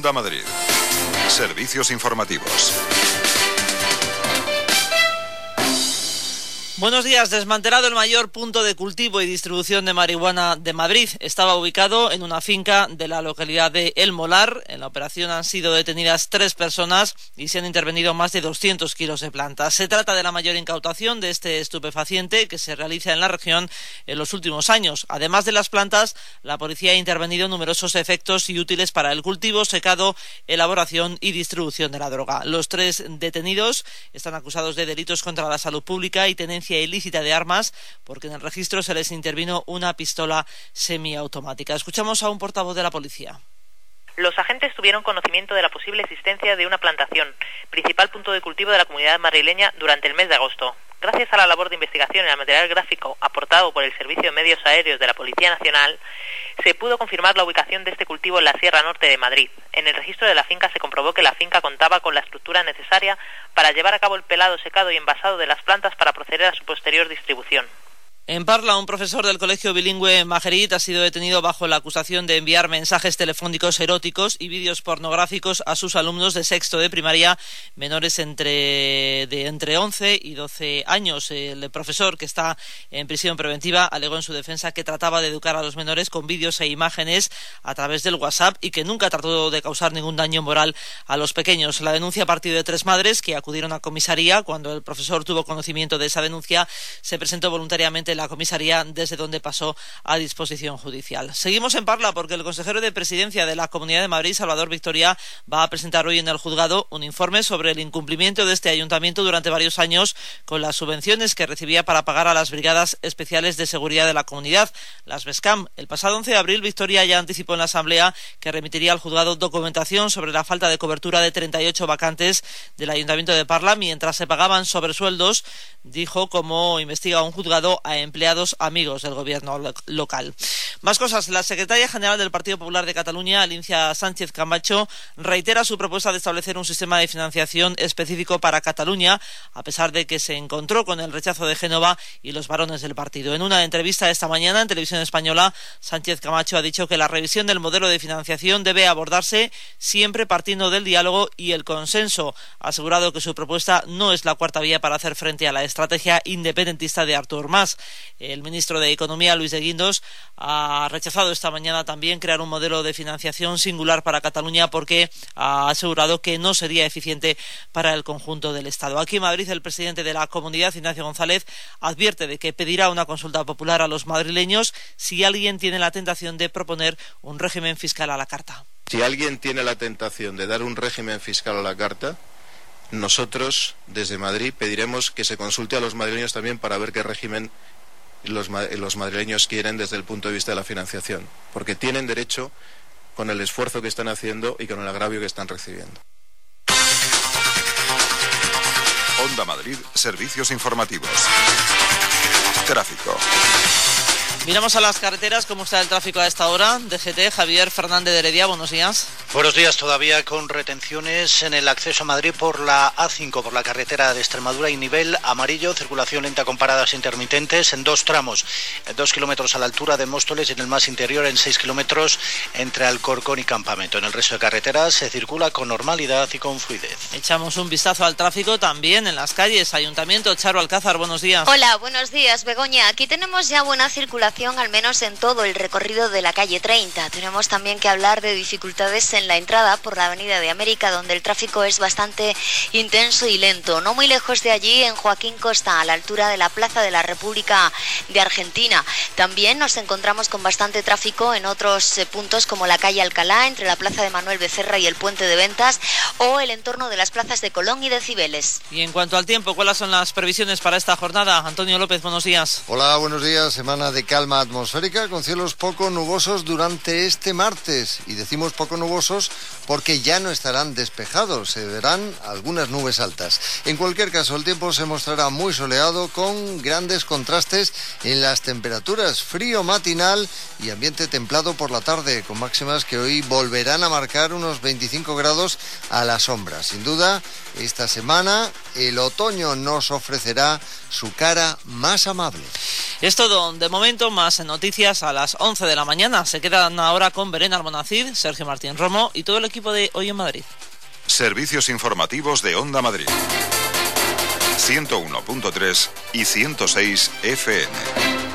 Onda Madrid. Servicios informativos. Buenos días. Desmantelado el mayor punto de cultivo y distribución de marihuana de Madrid. Estaba ubicado en una finca de la localidad de El Molar. En la operación han sido detenidas 3 personas y se han intervenido más de 200 kilos de plantas. Se trata de la mayor incautación de este estupefaciente que se realiza en la región en los últimos años. Además de las plantas, la policía ha intervenido en numerosos efectos y útiles para el cultivo, secado, elaboración y distribución de la droga. Los 3 detenidos están acusados de delitos contra la salud pública y tenencia ilícita de armas, porque en el registro se les intervino una pistola semiautomática. Escuchamos a un portavoz de la policía. Los agentes tuvieron conocimiento de la posible existencia de una plantación, principal punto de cultivo de la comunidad madrileña, durante el mes de agosto. Gracias a la labor de investigación y al material gráfico aportado por el Servicio de Medios Aéreos de la Policía Nacional, se pudo confirmar la ubicación de este cultivo en la Sierra Norte de Madrid. En el registro de la finca se comprobó que la finca contaba con la estructura necesaria para llevar a cabo el pelado, secado y envasado de las plantas para proceder a su posterior distribución. En Parla, un profesor del colegio bilingüe Majerit ha sido detenido bajo la acusación de enviar mensajes telefónicos eróticos y vídeos pornográficos a sus alumnos de sexto de primaria, menores entre 11 y 12 años. El profesor, que está en prisión preventiva, alegó en su defensa que trataba de educar a los menores con vídeos e imágenes a través del WhatsApp y que nunca trató de causar ningún daño moral a los pequeños. La denuncia ha partido de 3 madres que acudieron a comisaría. Cuando el profesor tuvo conocimiento de esa denuncia, se presentó voluntariamente la comisaría, desde donde pasó a disposición judicial. Seguimos en Parla porque el consejero de Presidencia de la Comunidad de Madrid, Salvador Victoria, va a presentar hoy en el juzgado un informe sobre el incumplimiento de este ayuntamiento durante varios años con las subvenciones que recibía para pagar a las brigadas especiales de seguridad de la comunidad, las BESCAM. El pasado 11 de abril, Victoria ya anticipó en la Asamblea que remitiría al juzgado documentación sobre la falta de cobertura de 38 vacantes del ayuntamiento de Parla mientras se pagaban sobresueldos, dijo, como investiga un juzgado, a empleados amigos del gobierno local. Más cosas. La secretaria general del Partido Popular de Cataluña, Alicia Sánchez Camacho, reitera su propuesta de establecer un sistema de financiación específico para Cataluña, a pesar de que se encontró con el rechazo de Génova y los varones del partido. En una entrevista esta mañana en Televisión Española, Sánchez Camacho ha dicho que la revisión del modelo de financiación debe abordarse siempre partiendo del diálogo y el consenso. Ha asegurado que su propuesta no es la cuarta vía para hacer frente a la estrategia independentista de Artur Mas. El ministro de Economía, Luis de Guindos, ha rechazado esta mañana también crear un modelo de financiación singular para Cataluña porque ha asegurado que no sería eficiente para el conjunto del Estado. Aquí en Madrid, el presidente de la comunidad, Ignacio González, advierte de que pedirá una consulta popular a los madrileños si alguien tiene la tentación de proponer un régimen fiscal a la carta. Si alguien tiene la tentación de dar un régimen fiscal a la carta, nosotros, desde Madrid, pediremos que se consulte a los madrileños también para ver qué régimen los madrileños quieren desde el punto de vista de la financiación, porque tienen derecho con el esfuerzo que están haciendo y con el agravio que están recibiendo. Onda Madrid, servicios informativos. Tráfico. Miramos a las carreteras, cómo está el tráfico a esta hora. DGT, Javier Fernández de Heredia, buenos días. Buenos días, todavía con retenciones en el acceso a Madrid por la A5, por la carretera de Extremadura, y nivel amarillo, circulación lenta con paradas intermitentes en 2 tramos, 2 kilómetros a la altura de Móstoles y en el más interior en 6 kilómetros entre Alcorcón y Campamento. En el resto de carreteras se circula con normalidad y con fluidez. Echamos un vistazo al tráfico también en las calles. Ayuntamiento, Charo Alcázar, buenos días. Hola, buenos días, Begoña. Aquí tenemos ya buena circulación, al menos en todo el recorrido de la calle 30. Tenemos también que hablar de dificultades en la entrada por la Avenida de América, donde el tráfico es bastante intenso y lento. No muy lejos de allí, en Joaquín Costa, a la altura de la Plaza de la República de Argentina. También nos encontramos con bastante tráfico en otros puntos, como la calle Alcalá, entre la Plaza de Manuel Becerra y el Puente de Ventas, o el entorno de las plazas de Colón y de Cibeles. Y en cuanto al tiempo, ¿cuáles son las previsiones para esta jornada? Antonio López, buenos días. Hola, buenos días. Semana de calma atmosférica con cielos poco nubosos durante este martes. Y decimos poco nubosos porque ya no estarán despejados, se verán algunas nubes altas. En cualquier caso, el tiempo se mostrará muy soleado con grandes contrastes en las temperaturas, frío matinal y ambiente templado por la tarde, con máximas que hoy volverán a marcar unos 25 grados a la sombra. Sin duda, esta semana el otoño nos ofrecerá su cara más amable. Es todo de momento. más noticias a las 11 de la mañana. Se quedan ahora con Belén Almonacid, Sergio Martín Romo y todo el equipo de Hoy en Madrid. Servicios informativos de Onda Madrid. 101.3 y 106 FM.